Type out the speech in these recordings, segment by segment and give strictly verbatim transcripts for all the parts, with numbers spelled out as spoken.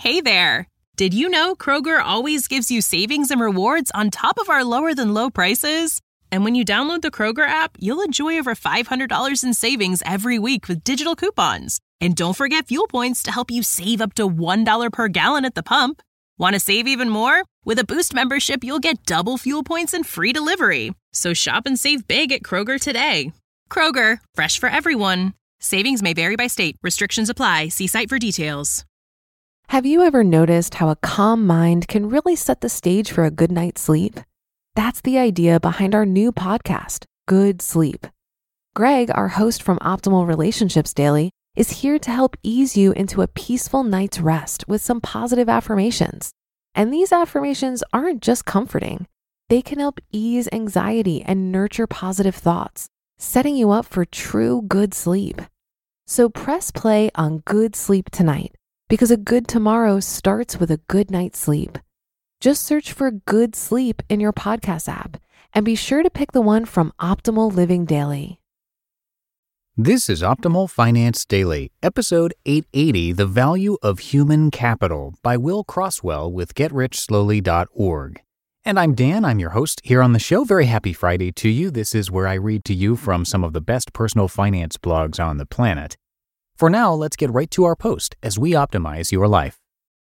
Hey there! Did you know Kroger always gives you savings and rewards on top of our lower-than-low prices? And when you download the Kroger app, you'll enjoy over five hundred dollars in savings every week with digital coupons. And don't forget fuel points to help you save up to one dollar per gallon at the pump. Want to save even more? With a Boost membership, you'll get double fuel points and free delivery. So shop and save big at Kroger today. Kroger, fresh for everyone. Savings may vary by state. Restrictions apply. See site for details. Have you ever noticed how a calm mind can really set the stage for a good night's sleep? That's the idea behind our new podcast, Good Sleep. Greg, our host from Optimal Relationships Daily, is here to help ease you into a peaceful night's rest with some positive affirmations. And these affirmations aren't just comforting. They can help ease anxiety and nurture positive thoughts, setting you up for true good sleep. So press play on Good Sleep tonight, because a good tomorrow starts with a good night's sleep. Just search for Good Sleep in your podcast app and be sure to pick the one from Optimal Living Daily. This is Optimal Finance Daily, episode eight eighty, The Value of Human Capital by Will Crosswell with get rich slowly dot org. And I'm Dan, I'm your host here on the show. Very happy Friday to you. This is where I read to you from some of the best personal finance blogs on the planet. For now, let's get right to our post as we optimize your life.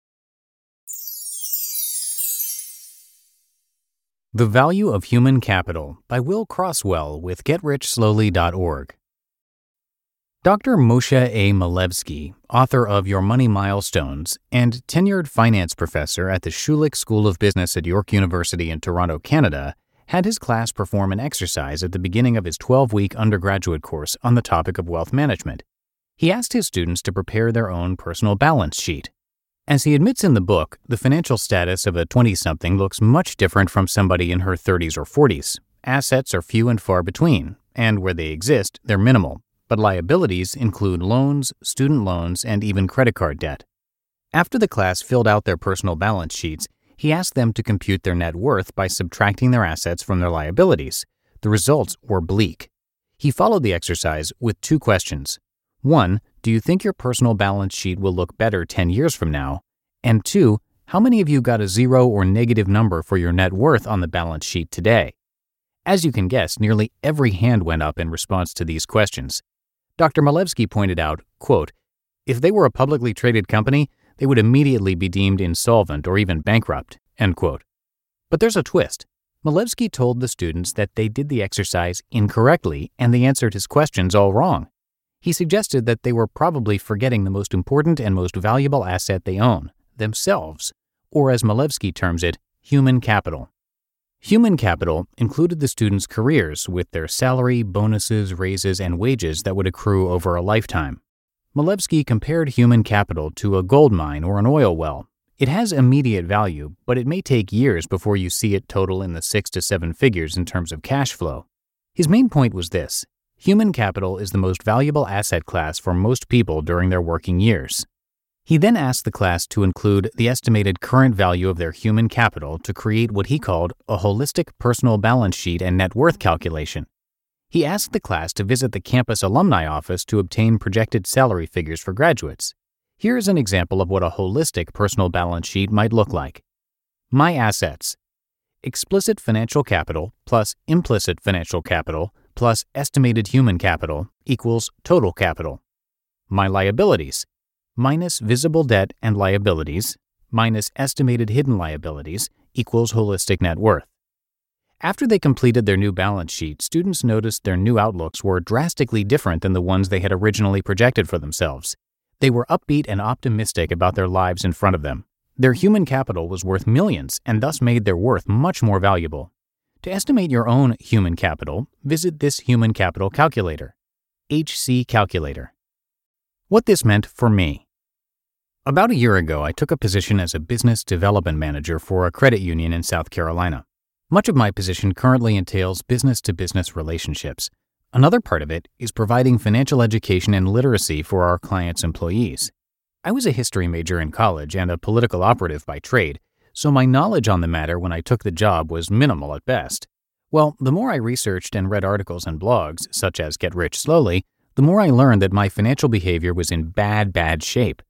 The Value of Human Capital by Will Crosswell with get rich slowly dot org. Doctor Moshe A. Milevsky, author of Your Money Milestones and tenured finance professor at the Schulich School of Business at York University in Toronto, Canada, had his class perform an exercise at the beginning of his twelve-week undergraduate course on the topic of wealth management. He asked his students to prepare their own personal balance sheet. As he admits in the book, the financial status of a twenty-something looks much different from somebody in her thirties or forties. Assets are few and far between, and where they exist, they're minimal. But liabilities include loans, student loans, and even credit card debt. After the class filled out their personal balance sheets, he asked them to compute their net worth by subtracting their assets from their liabilities. The results were bleak. He followed the exercise with two questions. One, do you think your personal balance sheet will look better ten years from now? And two, how many of you got a zero or negative number for your net worth on the balance sheet today? As you can guess, nearly every hand went up in response to these questions. Doctor Milevsky pointed out, quote, if they were a publicly traded company, they would immediately be deemed insolvent or even bankrupt, end quote. But there's a twist. Milevsky told the students that they did the exercise incorrectly and they answered his questions all wrong. He suggested that they were probably forgetting the most important and most valuable asset they own, themselves, or as Milevsky terms it, human capital. Human capital included the students' careers with their salary, bonuses, raises, and wages that would accrue over a lifetime. Milevsky compared human capital to a gold mine or an oil well. It has immediate value, but it may take years before you see it total in the six to seven figures in terms of cash flow. His main point was this. Human capital is the most valuable asset class for most people during their working years. He then asked the class to include the estimated current value of their human capital to create what he called a holistic personal balance sheet and net worth calculation. He asked the class to visit the campus alumni office to obtain projected salary figures for graduates. Here is an example of what a holistic personal balance sheet might look like. My assets. Explicit financial capital plus implicit financial capital plus estimated human capital equals total capital. My liabilities, minus visible debt and liabilities, minus estimated hidden liabilities equals holistic net worth. After they completed their new balance sheet, students noticed their new outlooks were drastically different than the ones they had originally projected for themselves. They were upbeat and optimistic about their lives in front of them. Their human capital was worth millions and thus made their worth much more valuable. To estimate your own human capital, visit this human capital calculator, H C Calculator. What this meant for me. About a year ago, I took a position as a business development manager for a credit union in South Carolina. Much of my position currently entails business-to-business relationships. Another part of it is providing financial education and literacy for our clients' employees. I was a history major in college and a political operative by trade, so my knowledge on the matter when I took the job was minimal at best. Well, the more I researched and read articles and blogs, such as Get Rich Slowly, the more I learned that my financial behavior was in bad, bad shape.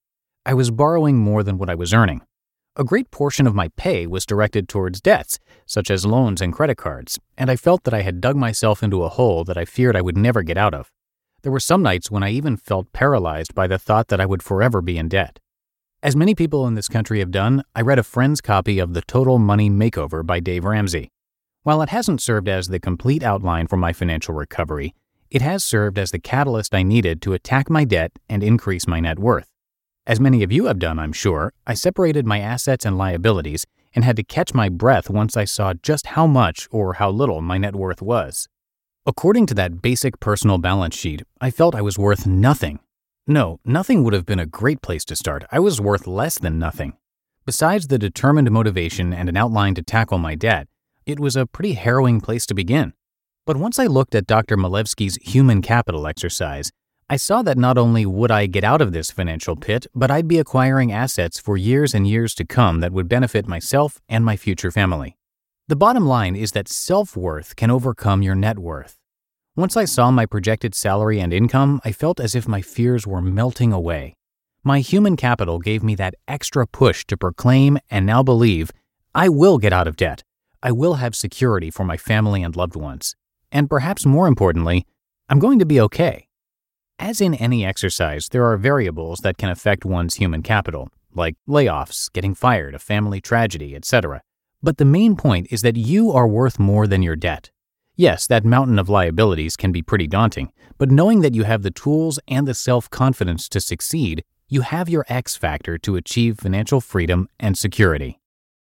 I was borrowing more than what I was earning. A great portion of my pay was directed towards debts, such as loans and credit cards, and I felt that I had dug myself into a hole that I feared I would never get out of. There were some nights when I even felt paralyzed by the thought that I would forever be in debt. As many people in this country have done, I read a friend's copy of The Total Money Makeover by Dave Ramsey. While it hasn't served as the complete outline for my financial recovery, it has served as the catalyst I needed to attack my debt and increase my net worth. As many of you have done, I'm sure, I separated my assets and liabilities and had to catch my breath once I saw just how much or how little my net worth was. According to that basic personal balance sheet, I felt I was worth nothing. No, nothing would have been a great place to start. I was worth less than nothing. Besides the determined motivation and an outline to tackle my debt, it was a pretty harrowing place to begin. But once I looked at Doctor Malevsky's human capital exercise, I saw that not only would I get out of this financial pit, but I'd be acquiring assets for years and years to come that would benefit myself and my future family. The bottom line is that self-worth can overcome your net worth. Once I saw my projected salary and income, I felt as if my fears were melting away. My human capital gave me that extra push to proclaim and now believe, I will get out of debt. I will have security for my family and loved ones. And perhaps more importantly, I'm going to be okay. As in any exercise, there are variables that can affect one's human capital, like layoffs, getting fired, a family tragedy, et cetera. But the main point is that you are worth more than your debt. Yes, that mountain of liabilities can be pretty daunting, but knowing that you have the tools and the self-confidence to succeed, you have your X factor to achieve financial freedom and security.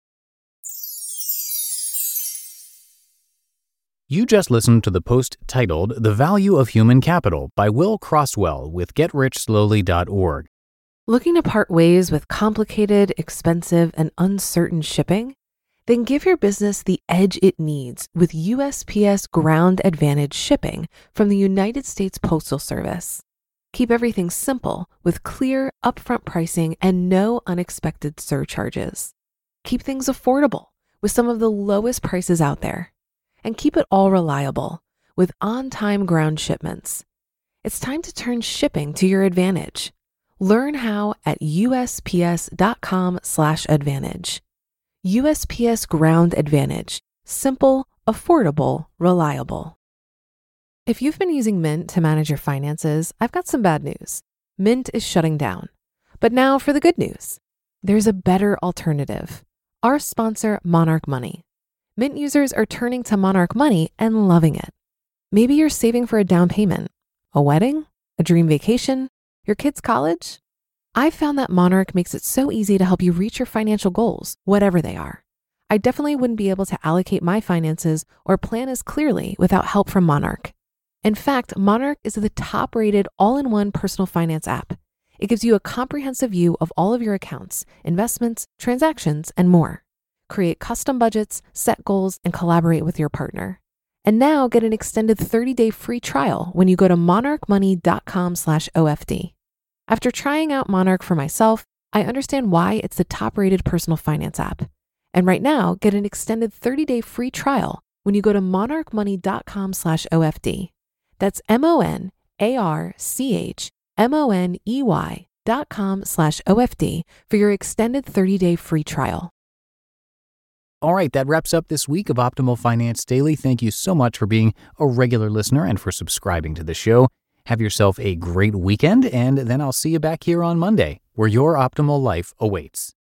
You just listened to the post titled The Value of Human Capital by Will Crosswell with get rich slowly dot org. Looking to part ways with complicated, expensive, and uncertain shipping? Then give your business the edge it needs with U S P S Ground Advantage shipping from the United States Postal Service. Keep everything simple with clear, upfront pricing and no unexpected surcharges. Keep things affordable with some of the lowest prices out there. And keep it all reliable with on-time ground shipments. It's time to turn shipping to your advantage. Learn how at U S P S dot com slash advantage. U S P S Ground Advantage. Simple, affordable, reliable. If you've been using Mint to manage your finances, I've got some bad news. Mint is shutting down. But now for the good news. There's a better alternative. Our sponsor, Monarch Money. Mint users are turning to Monarch Money and loving it. Maybe you're saving for a down payment, a wedding, a dream vacation, your kid's college. I've found that Monarch makes it so easy to help you reach your financial goals, whatever they are. I definitely wouldn't be able to allocate my finances or plan as clearly without help from Monarch. In fact, Monarch is the top-rated all-in-one personal finance app. It gives you a comprehensive view of all of your accounts, investments, transactions, and more. Create custom budgets, set goals, and collaborate with your partner. And now get an extended thirty-day free trial when you go to monarch money dot com slash O F D. After trying out Monarch for myself, I understand why it's the top-rated personal finance app. And right now, get an extended thirty-day free trial when you go to monarch money dot com slash O F D. That's M-O-N-A-R-C-H-M-O-N-E-Y dot com slash O F D for your extended thirty-day free trial. All right, that wraps up this week of Optimal Finance Daily. Thank you so much for being a regular listener and for subscribing to the show. Have yourself a great weekend, and then I'll see you back here on Monday, where your optimal life awaits.